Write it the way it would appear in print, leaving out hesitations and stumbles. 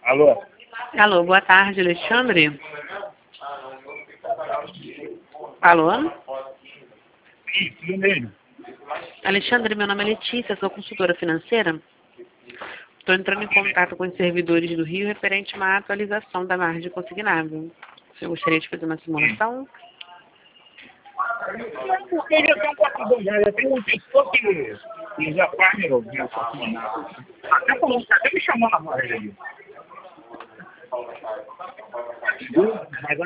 Alô? Alô, boa tarde, Alexandre. Alô? Sim, mesmo. Alexandre, meu nome é Letícia, sou consultora financeira. Estou entrando em contato com os servidores do Rio referente a uma atualização da margem consignável. Você gostaria de fazer uma simulação? Porque eu já tenho um patrimônio, já tem um pessoa que já faz meu patrimônio. Até me chamando agora aí. Mas